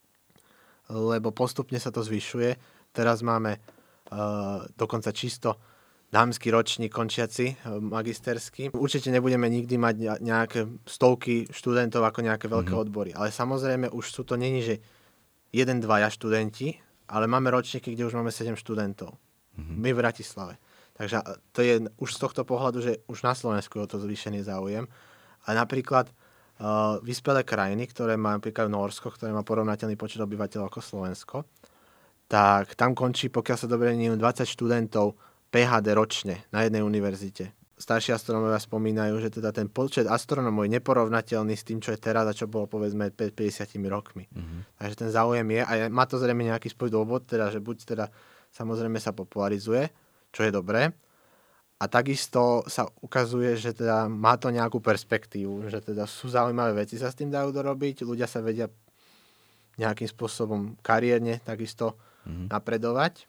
lebo postupne sa to zvyšuje. Teraz máme uh, dokonca čisto dámsky ročník končiaci, magisterský. Určite nebudeme nikdy mať nejaké stovky študentov ako nejaké veľké mm-hmm. odbory. Ale samozrejme už sú to není, že jeden, dvaja študenti, ale máme ročníky, kde už máme sedem študentov. Mm-hmm. My v Bratislave. Takže to je už z tohto pohľadu, že už na Slovensku je to zvýšený záujem. A napríklad uh, vyspelé krajiny, ktoré má napríklad Nórsko, ktoré má porovnateľný počet obyvateľov ako Slovensko, tak tam končí, pokiaľ sa dobre nie, dvadsať študentov pé há dé ročne na jednej univerzite. Starší astronómovia spomínajú, že teda ten počet astronómov je neporovnateľný s tým, čo je teraz a čo bolo povedzme pred päťdesiatimi rokmi. Mm-hmm. Takže ten záujem je a má to zrejme nejaký svoj dôvod, teda, že buď teda samozrejme sa popularizuje, čo je dobré, a takisto sa ukazuje, že teda má to nejakú perspektívu, že teda sú zaujímavé veci sa s tým dajú dorobiť, ľudia sa vedia nejakým spôsobom kariérne takisto mm-hmm. napredovať.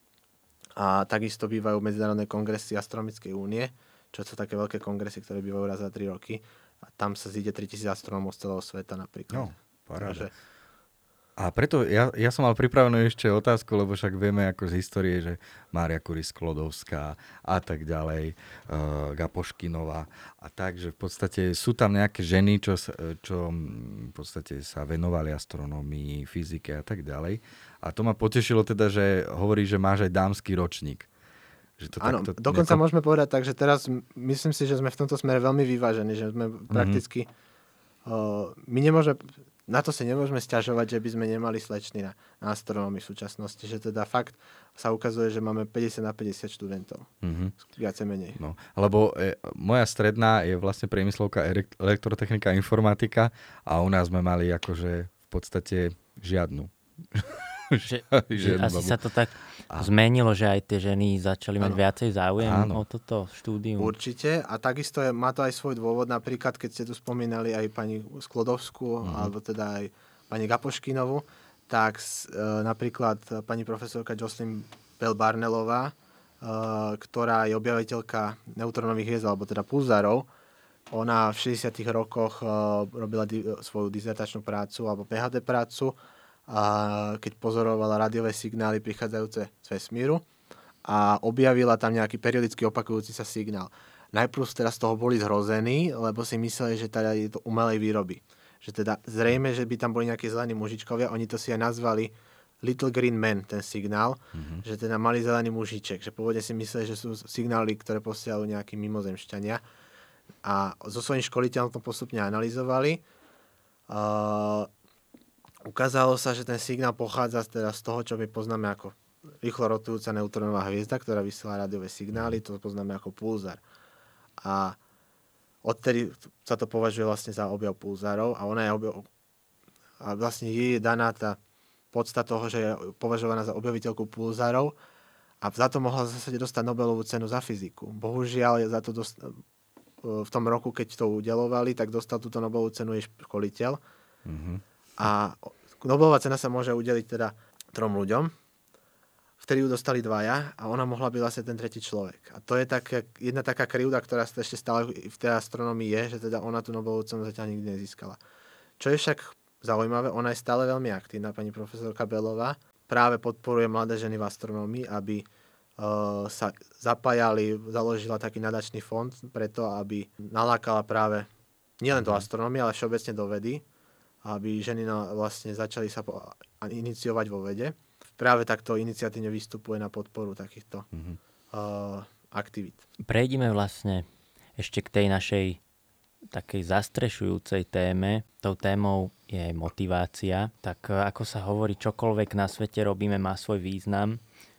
A takisto bývajú medzinárodné kongresy Astronomickej únie, čo sú také veľké kongresy, ktoré bývajú raz za tri roky. A tam sa zíde tritisíc astronómov z celého sveta napríklad. No, paráda. Takže... A preto ja, ja som mal pripravenú ešte otázku, lebo však vieme ako z histórie, že Mária Curie Sklodovská a tak ďalej, uh, Gapoškinová a tak, že v podstate sú tam nejaké ženy, čo, čo v podstate sa venovali astronómii, fyzike a tak ďalej. A to ma potešilo teda, že hovorí, že máš aj dámsky ročník. Áno, dokonca nejako... môžeme povedať tak, že teraz myslím si, že sme v tomto smere veľmi vyvážení, že sme prakticky mm-hmm. uh, my nemôžeme na to si nemôžeme sťažovať, že by sme nemali slečny na, na astronómii v súčasnosti. Že teda fakt sa ukazuje, že máme päťdesiat na päťdesiat študentov. Mm-hmm. Viacej menej. No, lebo e, moja stredná je vlastne priemyslovka elektrotechnika a informatika a u nás sme mali akože v podstate žiadnu. Že, že asi sa to tak a... zmenilo, že aj tie ženy začali mať ano. viacej záujem ano. o toto štúdium. Určite a takisto je, má to aj svoj dôvod, napríklad keď ste tu spomínali aj pani Sklodovskú mm. alebo teda aj pani Gapoškinovu, tak e, napríklad pani profesorka Jocelyn Bell-Barnelová, e, ktorá je objaviteľka neutronových hviezd alebo teda pulzárov, Ona v šesťdesiatych rokoch uh, robila di- svoju dizertačnú prácu alebo PhD prácu, a keď pozorovala rádiové signály prichádzajúce z vesmíru a objavila tam nejaký periodicky opakujúci sa signál. Najprv teda z toho boli zhrození, lebo si mysleli, že teda je to umelej výroby. Že teda zrejme, že by tam boli nejakí zelení mužičkovia, oni to si aj nazvali Little Green Man, ten signál, mm-hmm. že teda mali zelený mužiček, že pôvodne si mysleli, že sú signály, ktoré posielajú nejakí mimozemšťania. A so svojím školiteľom to postupne analyzovali. Uh, ukázalo sa, že ten signál pochádza teda z toho, čo my poznáme ako rýchlo rotujúca neutronová hviezda, ktorá vysiela rádiové signály, to poznáme ako pulzár. A odtedy sa to považuje vlastne za objav pulzárov a ona je objav, a vlastne jej je daná tá podstata toho, že je považovaná za objaviteľku pulzárov a za to mohla v zásade dostať Nobelovú cenu za fyziku. Bohužiaľ za to dost, v tom roku, keď to udelovali, tak dostal túto Nobelovú cenu jej školiteľ. Mm-hmm. A Nobelová cena sa môže udeliť teda trom ľuďom. Vtedy ju dostali dvaja a ona mohla byť vlastne ten tretí človek. A to je taká, jedna taká krivda, ktorá ešte stále v tej astronómii je, že teda ona tú Nobelovú cenu zatiaľ nikdy nezískala. Čo je však zaujímavé, ona je stále veľmi aktívna, pani profesorka Belová. Práve podporuje mladé ženy v astronómii, aby uh, sa zapájali, založila taký nadačný fond preto, aby nalákala práve nielen do astronómie, ale všeobecne do vedy, aby ženy na, vlastne začali sa po, iniciovať vo vede. Práve takto iniciatívne vystupuje na podporu takýchto mm-hmm. uh, aktivít. Prejdime vlastne ešte k tej našej takej zastrešujúcej téme. Tou témou je motivácia. Tak ako sa hovorí, čokoľvek na svete robíme, má svoj význam,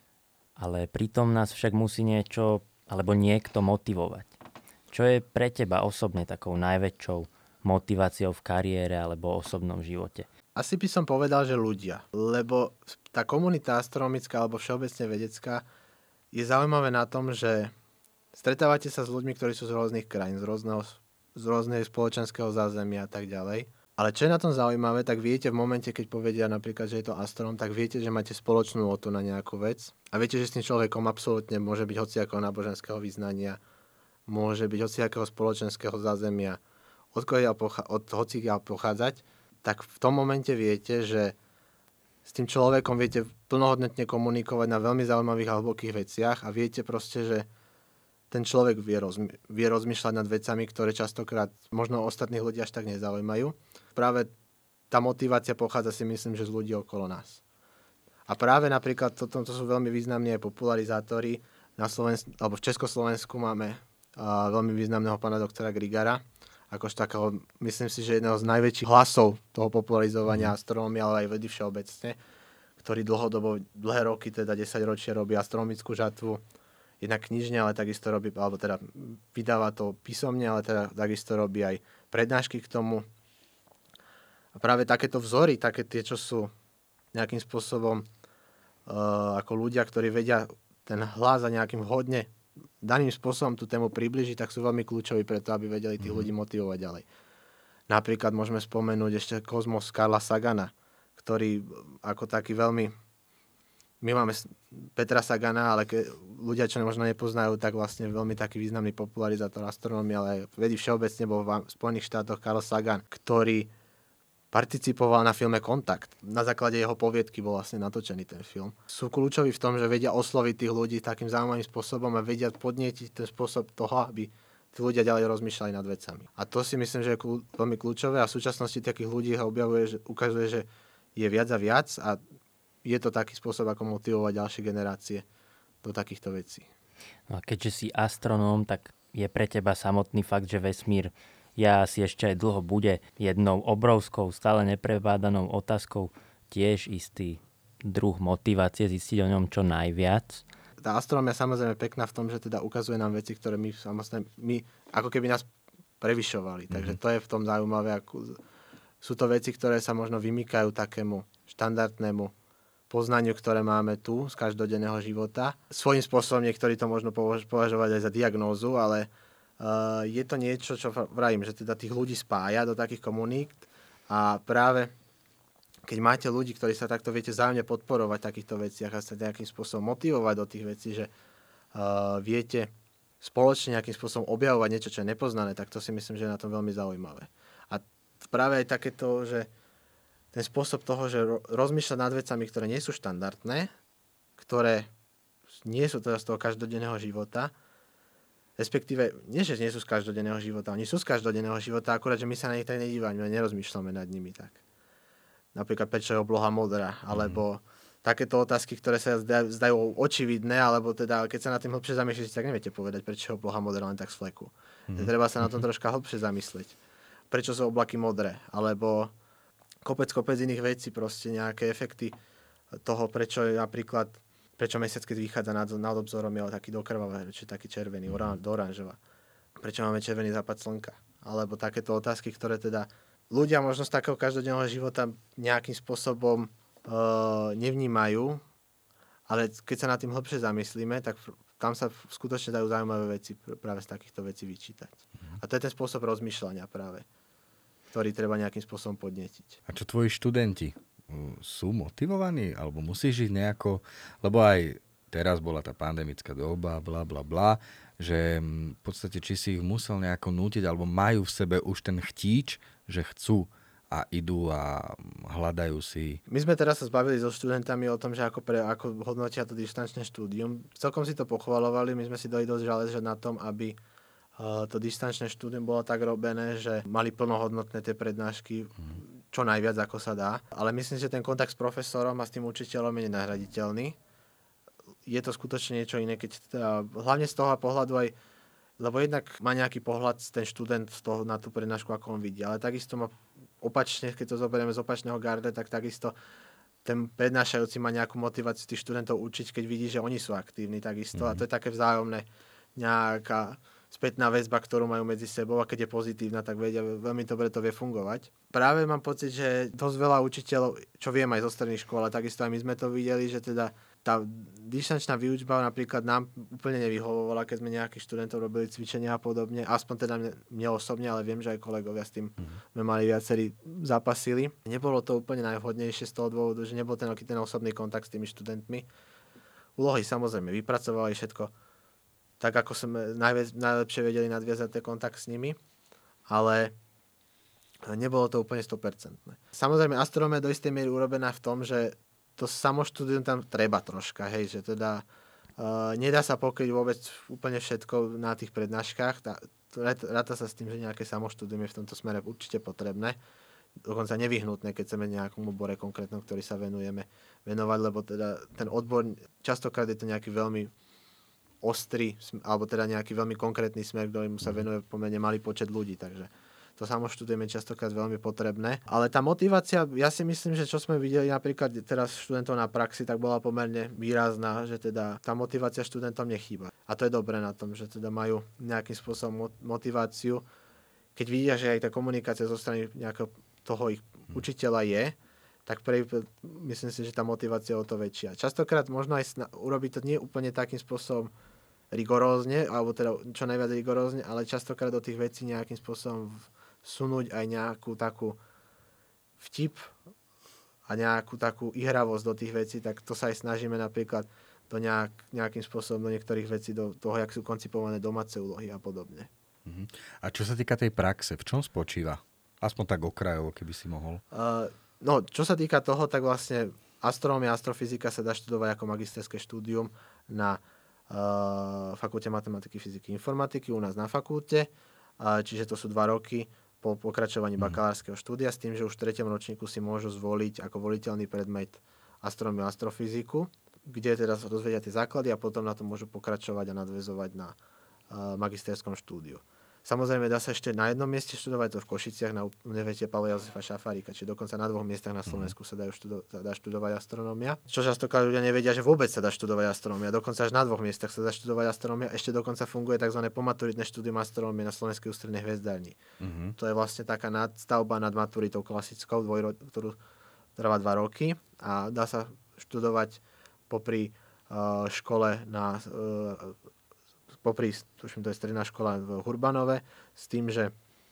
ale pritom nás však musí niečo alebo niekto motivovať. Čo je pre teba osobne takou najväčšou motiváciou v kariére alebo osobnom živote? Asi by som povedal, že ľudia. Lebo tá komunita astronomická alebo všeobecne vedecká je zaujímavé na tom, že stretávate sa s ľuďmi, ktorí sú z rôznych krajín, z rôzneho, z rôzneho spoločenského zázemia a tak ďalej. Ale čo je na tom zaujímavé, tak viete v momente, keď povedia napríklad, že je to astronóm, tak viete, že máte spoločnú notu na nejakú vec. A viete, že s tým človekom absolútne môže byť hociakého náboženského vyznania, môže byť hociakého spoločenského zázemia, od hociaľ pochádzať, tak v tom momente viete, že s tým človekom viete plnohodnotne komunikovať na veľmi zaujímavých a hlbokých veciach a viete proste, že ten človek vie, rozmy- vie rozmýšľať nad vecami, ktoré častokrát možno ostatných ľudí až tak nezaujímajú. Práve tá motivácia pochádza, si myslím, že z ľudí okolo nás. A práve napríklad toto to sú veľmi významní aj popularizátori. Na Slovensku, alebo v Československu máme uh, veľmi významného pána doktora Grigara, akož takého, myslím si, že jedného z najväčších hlasov toho popularizovania mm. astronómie, ale aj vedy všeobecne, ktorý dlhodobo, dlhé roky, teda desaťročia robí astronomickú žatvu, jednak knižne, ale takisto robí, alebo teda vydáva to písomne, ale teda takisto robí aj prednášky k tomu. A práve takéto vzory, také tie, čo sú nejakým spôsobom uh, ako ľudia, ktorí vedia ten hlas a nejakým hodne daným spôsobom tú tému približiť, tak sú veľmi kľúčoví preto, aby vedeli tých ľudí motivovať ďalej. Napríklad môžeme spomenúť ešte Kozmos Carla Sagana, ktorý ako taký veľmi... My máme Petra Sagana, ale ke, ľudia, čo možno nepoznajú, tak vlastne veľmi taký významný popularizátor astronómie, ale aj vedy všeobecne bol v Spojených štátoch Carl Sagan, ktorý participoval na filme Kontakt. Na základe jeho poviedky bol vlastne natočený ten film. Sú kľúčoví v tom, že vedia osloviť tých ľudí takým zaujímavým spôsobom a vedia podnietiť ten spôsob toho, aby tí ľudia ďalej rozmýšľali nad vecami. A to si myslím, že je kľú, veľmi kľúčové a v súčasnosti takých ľudí ho objavuje, že ukazuje, že je viac a viac a je to taký spôsob, ako motivovať ďalšie generácie do takýchto vecí. No a keďže si astronóm, tak je pre teba samotný fakt, že vesmír ja asi ešte aj dlho bude jednou obrovskou, stále neprebádanou otázkou, tiež istý druh motivácie zistiť o ňom čo najviac. Tá astronómia je samozrejme pekná v tom, že teda ukazuje nám veci, ktoré my, samozrejme, my ako keby nás prevyšovali. Mm-hmm. Takže to je v tom zaujímavé. Ako, sú to veci, ktoré sa možno vymykajú takému štandardnému poznaniu, ktoré máme tu z každodenného života. Svojím spôsobom niektorí to možno považovať aj za diagnózu, ale Uh, je to niečo, čo vravím, že teda tých ľudí spája do takých komunít a práve keď máte ľudí, ktorí sa takto viete vzájomne podporovať v takýchto veciach a sa nejakým spôsobom motivovať do tých vecí, že uh, viete spoločne nejakým spôsobom objavovať niečo, čo je nepoznané, tak to si myslím, že je na tom veľmi zaujímavé. A práve aj takéto, že ten spôsob toho, že rozmýšľať nad vecami, ktoré nie sú štandardné, ktoré nie sú teda z toho každodenného života, respektíve, nie že nie sú z každodenného života, oni sú z každodenného života, akurát, že my sa na nich tak nedívame, nerozmýšľame nad nimi tak. Napríklad, prečo je obloha modrá, alebo mm. takéto otázky, ktoré sa zdajú, zdajú očividné, alebo teda, keď sa na tým hlbšie zamýšľate, tak neviete povedať, prečo je obloha modrá len tak z fleku. Mm. Treba sa na tom troška hlbšie zamyslieť. Prečo sú oblaky modré, alebo kopec, kopec iných vecí, proste nejaké efekty toho, prečo je napríklad prečo mesiac, keď vychádza nad, nad obzorom, je taký dokrvavé, či taký červený, mm. do oranžova. Prečo máme červený západ slnka? Alebo takéto otázky, ktoré teda ľudia možno z takého každodenného života nejakým spôsobom uh, nevnímajú, ale keď sa nad tým hlbšie zamyslíme, tak tam sa skutočne dajú zaujímavé veci práve z takýchto vecí vyčítať. Mm. A to je ten spôsob rozmýšľania práve, ktorý treba nejakým spôsobom podnietiť. A čo tvoji študenti? Sú motivovaní, alebo musíš ich nejako, lebo aj teraz bola tá pandemická doba, bla bla bla, že v podstate či si ich musel nejako nútiť, alebo majú v sebe už ten chtíč, že chcú a idú a hľadajú si. My sme teraz sa zbavili so študentami o tom, že ako, pre, ako hodnotia to dištančné štúdium. Celkom si to pochvalovali, my sme si dali dosť záležať na tom, aby uh, to dištančné štúdium bolo tak robené, že mali plnohodnotné tie prednášky, hmm. čo najviac, ako sa dá. Ale myslím, že ten kontakt s profesorom a s tým učiteľom je nenahraditeľný. Je to skutočne niečo iné, keď teda, hlavne z toho pohľadu aj, lebo jednak má nejaký pohľad ten študent z toho, na tú prednášku, ako on vidí. Ale takisto má opačne, keď to zoberieme z opačného garde, tak takisto ten prednášajúci má nejakú motiváciu tých študentov učiť, keď vidí, že oni sú aktívni takisto. Mm. A to je také vzájomné nejaká spätná väzba, ktorú majú medzi sebou, a keď je pozitívna, tak vedia, veľmi dobre to vie fungovať. Práve mám pocit, že dosť veľa učiteľov, čo viem aj zo stredných škôl, a takisto aj my sme to videli, že teda tá dištančná výučba napríklad nám úplne nevyhovovala, keď sme nejakých študentov robili cvičenia a podobne, aspoň teda mne, mne osobne, ale viem, že aj kolegovia s tým sme mali viacerí zápasili. Nebolo to úplne najvhodnejšie z toho dôvodu, že nebol ten, ten osobný kontakt s tými študentmi. Úlohy samozrejme vypracovali všetko tak, ako sme najviac, najlepšie vedeli nadviazať ten kontakt s nimi, ale nebolo to úplne sto percent. Samozrejme, astronómia do istej miery urobená v tom, že to samoštúdium tam treba troška, hej, že teda uh, nedá sa pokryť vôbec úplne všetko na tých prednáškach. Tá, ráta sa s tým, že nejaké samoštúdium je v tomto smere určite potrebné, dokonca nevyhnutné, keď chceme nejakom obore konkrétnom, ktorý sa venujeme, venovať, lebo teda ten odbor, častokrát je to nejaký veľmi ostrý, alebo teda nejaký veľmi konkrétny smer, ktorému sa venuje pomerne malý počet ľudí, takže to samoštúdium je častokrát veľmi potrebné. Ale tá motivácia, ja si myslím, že čo sme videli napríklad teraz študentov na praxi, tak bola pomerne výrazná, že teda tá motivácia študentom nechýba. A to je dobré na tom, že teda majú nejakým spôsobom motiváciu. Keď vidia, že aj tá komunikácia zo strany nejakého toho ich učiteľa je, tak pre, myslím si, že tá motivácia je o to väčšia. Častokrát možno aj sna- urobiť to nie úplne takým spôsobom rigorózne, alebo teda čo najviac rigorózne, ale častokrát do tých vecí nejakým spôsobom vsunúť aj nejakú takú vtip a nejakú takú ihravosť do tých vecí, tak to sa aj snažíme napríklad do nejak, nejakým spôsobom do niektorých vecí, do toho, jak sú koncipované domáce úlohy a podobne. Uh-huh. A čo sa týka tej praxe, v čom spočíva? Aspoň tak okrajovo, keby si mohol. Uh, no, čo sa týka toho, tak vlastne astronómia a astrofyzika sa dá študovať ako magisterské štúdium na Uh, fakulte matematiky, fyziky, informatiky u nás na fakulte, uh, čiže to sú dva roky po pokračovaní bakalárskeho štúdia s tým, že už v treťom ročníku si môžu zvoliť ako voliteľný predmet astronómiu a astrofyziku, kde teda sa dozvedia tie základy a potom na to môžu pokračovať a nadväzovať na uh, magisterskom štúdiu. Samozrejme, dá sa ešte na jednom mieste študovať, to v Košiciach na Univerzite Pavla Jozefa Šafárika, či dokonca na dvoch miestach na Slovensku sa dá, študo- sa dá študovať astronómia. Čo častokrát ľudia nevedia, že vôbec sa dá študovať astronómia. Dokonca až na dvoch miestach sa dá študovať astronómia. Ešte dokonca funguje tzv. Pomaturitné štúdium astronómie na Slovenskej ústrednej hviezdárni. Uh-huh. To je vlastne taká nadstavba nad maturitou klasickou, dvojro- ktorú trvá dva roky a dá sa študovať popri uh, škole na uh, popri, tuším, to je stredná škola v Hurbanove, s tým, že,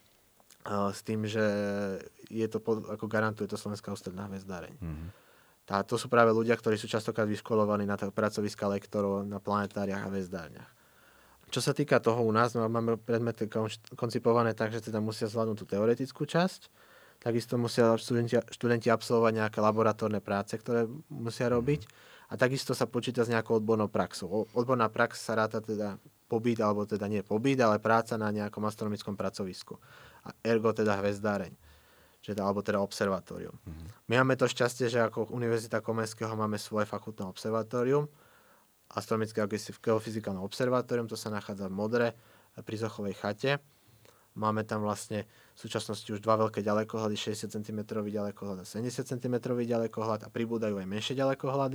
uh, s tým, že je to, pod, ako garantuje to Slovenská ústredná hviezdáreň. Mm-hmm. Tá, to sú práve ľudia, ktorí sú častokrát vyškolovaní na pracoviska lektorov na planetáriách a hviezdarniach. Čo sa týka toho u nás, no, máme predmety koncipované tak, že teda musia zvládnuť tú teoretickú časť. Takisto musia študenti, študenti absolvovať nejaké laboratórne práce, ktoré musia robiť. A takisto sa počíta s nejakou odbornou praxou. Odborná prax sa ráta teda pobyt, alebo teda nie pobyt, ale práca na nejakom astronomickom pracovisku. A ergo teda hvezdáreň. Čiže, alebo teda observatórium. Mm-hmm. My máme to šťastie, že ako Univerzita Komenského máme svoje fakultné observatórium, astronomické a geofyzikálne observatórium, to sa nachádza v Modre pri Zochovej chate. Máme tam vlastne v súčasnosti už dva veľké ďalekohľady, šesťdesiat centimetrov ďalekohľad a sedemdesiat centimetrov ďalekohľad a pribúdajú aj menšie ďalekohľady.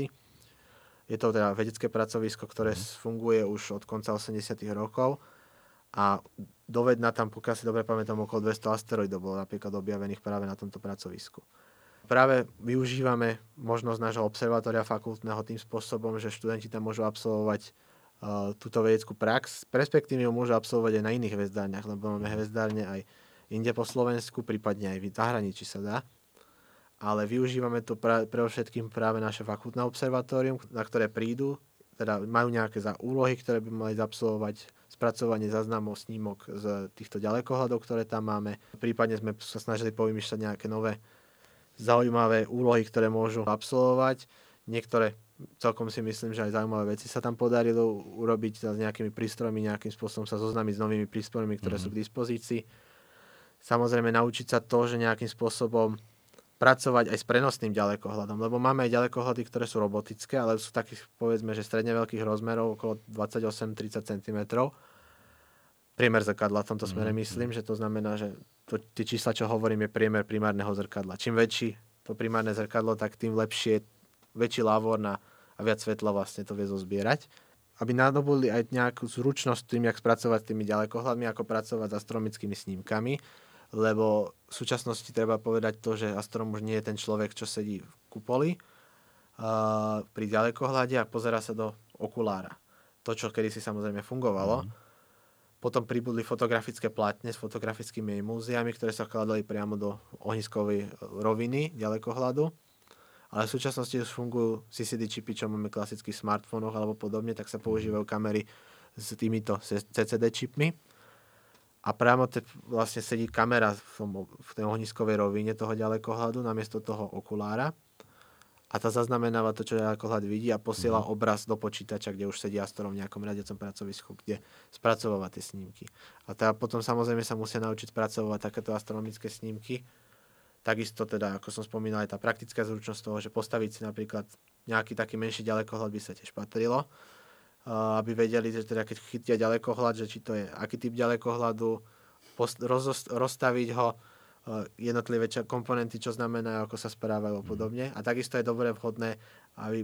Je to teda vedecké pracovisko, ktoré mm. funguje už od konca osemdesiatych rokov a dovedna tam, pokiaľ si dobre pamätám, okolo dvesto asteroidov bolo napríklad objavených práve na tomto pracovisku. Práve využívame možnosť nášho observatória fakultného tým spôsobom, že študenti tam môžu absolvovať uh, túto vedeckú prax. Perspektívne ju môžu absolvovať aj na iných hvezdárniach, lebo máme hvezdárne aj inde po Slovensku, prípadne aj v zahraničí sa dá. Ale využívame to pra- pre všetkým práve naše fakultné observatórium, na ktoré prídu, teda majú nejaké za úlohy, ktoré by mali absolvovať, spracovanie záznamov, snímok z týchto ďalekohľadov, ktoré tam máme. Prípadne sme sa snažili povymýšľať nejaké nové zaujímavé úlohy, ktoré môžu absolvovať. Niektoré, celkom si myslím, že aj zaujímavé veci sa tam podarilo urobiť s nejakými prístrojmi, nejakým spôsobom sa zoznámiť s novými prístrojmi, ktoré mm-hmm. sú k dispozícii. Samozrejme naučiť sa to, že nejakým spôsobom pracovať aj s prenosným ďalekohľadom, lebo máme aj ďalekohľady, ktoré sú robotické, ale sú takých, povedzme, že stredne veľkých rozmerov, okolo dvadsaťosem tridsať centimetrov. Priemer zrkadla v tomto smere myslím, že to znamená, že to, tie čísla, čo hovorím, je priemer primárneho zrkadla. Čím väčší to primárne zrkadlo, tak tým lepšie, väčší lávor na, a viac svetla vlastne to vie zozbierať. Aby nadobudli aj nejakú zručnosť tým, jak spracovať s tými ďalekohľadmi, ako pracovať s astronomickými snímkami, lebo v súčasnosti treba povedať to, že astrom už nie je ten človek, čo sedí v kupoli uh, pri ďalekohľade a pozerá sa do okulára. To, čo kedysi samozrejme fungovalo. Mm. Potom pribudli fotografické plátne s fotografickými múzeami, ktoré sa vkladali priamo do ohniskovej roviny ďalekohľadu. Ale v súčasnosti už fungujú C C D čipy, čo máme v klasických smartfónoch alebo podobne, tak sa používajú kamery s týmito C C D čipmi. A priamo te, vlastne sedí kamera v, tom, v tej ohniskovej rovine toho ďalekohľadu namiesto toho okulára. A tá zaznamenáva to, čo ďalekohľad vidí a posiela mm. obraz do počítača, kde už sedí astrom v nejakom riadiacom pracovisku, kde spracováva tie snímky. A teda potom samozrejme sa musia naučiť spracovať takéto astronomické snímky. Takisto teda, ako som spomínal, aj tá praktická zručnosť toho, že postaviť si napríklad nejaký taký menší ďalekohľad by sa tiež patrilo, aby vedeli, že teda keď chytia ďalekohľad, že či to je aký typ ďalekohľadu, post- roz- rozstaviť ho, jednotlivé komponenty, čo znamená, ako sa správajú a podobne. A takisto je dobre vhodné, aby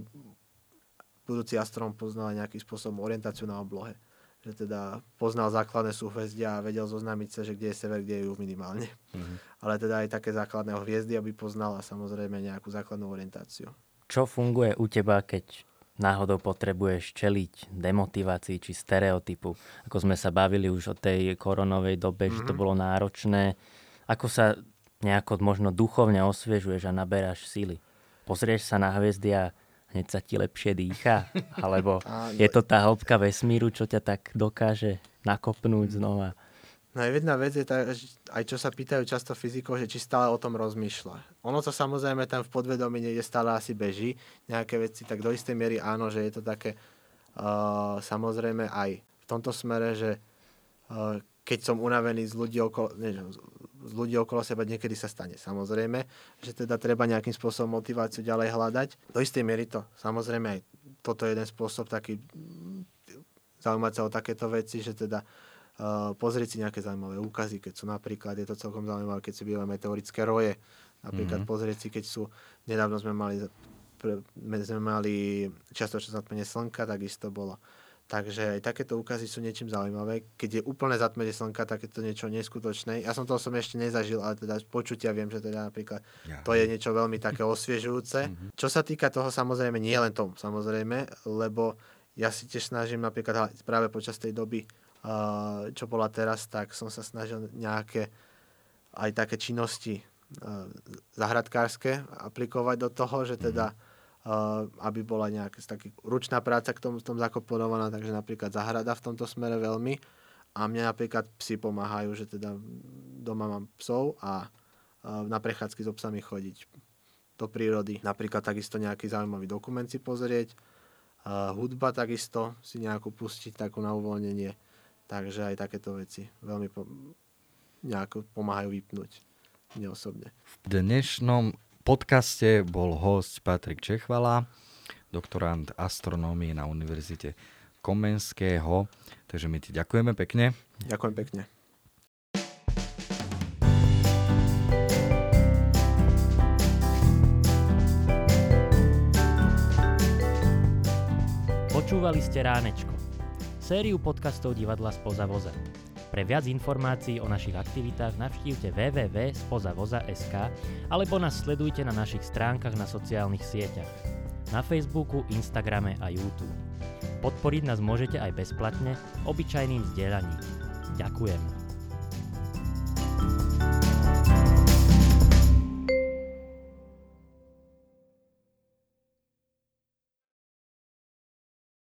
budúci astronóm poznal nejakým spôsobom orientáciu na oblohe. Že teda poznal základné súhvezdia a vedel zoznámiť sa, že kde je sever, kde je juh minimálne. Mm-hmm. Ale teda aj také základné hviezdy, aby poznal a samozrejme nejakú základnú orientáciu. Čo funguje u teba, keď náhodou potrebuješ čeliť demotivácii či stereotypu? Ako sme sa bavili už o tej koronovej dobe, mm-hmm. že to bolo náročné. Ako sa nejako možno duchovne osviežuješ a naberáš síly? Pozrieš sa na hviezdy a hneď sa ti lepšie dýcha? Alebo je to tá hĺbka vesmíru, čo ťa tak dokáže nakopnúť znova? No aj jedna vec je tá, aj čo sa pýtajú často fyzikov, že či stále o tom rozmýšľa. Ono to samozrejme tam v podvedomí niekde stále asi beží, nejaké veci, tak do istej miery áno, že je to také uh, samozrejme aj v tomto smere, že uh, keď som unavený z ľudí okolo, nie, z ľudí okolo seba, niekedy sa stane. Samozrejme, že teda treba nejakým spôsobom motiváciu ďalej hľadať. Do istej miery to, samozrejme, aj toto je jeden spôsob taký zaujímať sa o takéto veci, že teda uh, pozrieť si nejaké zaujímavé úkazy, keď sú napríklad, je to celkom zaujímavé, keď si bývajú meteorické roje, napríklad mm-hmm. pozrieť si, keď sú, nedávno sme mali, pre, sme mali čiastočné zatmenie slnka, takisto bolo. Takže aj takéto úkazy sú niečím zaujímavé. Keď je úplne zatmenie slnka, tak je to niečo neskutočné. Ja som to som ešte nezažil, ale teda z počutia viem, že teda napríklad to je niečo veľmi také osviežujúce. Mm-hmm. Čo sa týka toho, samozrejme, nie len tomu, samozrejme, lebo ja si tiež snažím napríklad práve počas tej doby, čo bola teraz, tak som sa snažil nejaké aj také činnosti zahradkárske aplikovať do toho, že teda uh, aby bola nejaká taký ručná práca k tomu, tom zakomponovaná, takže napríklad záhrada v tomto smere veľmi. A mne napríklad psi pomáhajú, že teda doma mám psov a uh, na prechádzky so psami chodiť do prírody. Napríklad takisto nejaký zaujímavý dokument si pozrieť, uh, hudba takisto si nejakú pustiť, takú na uvoľnenie. Takže aj takéto veci veľmi po- nejako pomáhajú vypnúť mne osobne. V dnešnom podcaste bol hosť Patrik Čechvala, doktorant astronómie na Univerzite Komenského. Takže my ti ďakujeme pekne. Ďakujem pekne. Počúvali ste Ránečko, sériu podcastov divadla Spoza voza. Pre viac informácií o našich aktivitách navštívte w w w bodka spoza voza bodka es ká alebo nás sledujte na našich stránkach na sociálnych sieťach, na Facebooku, Instagrame a YouTube. Podporiť nás môžete aj bezplatne, obyčajným zdieľaním. Ďakujem.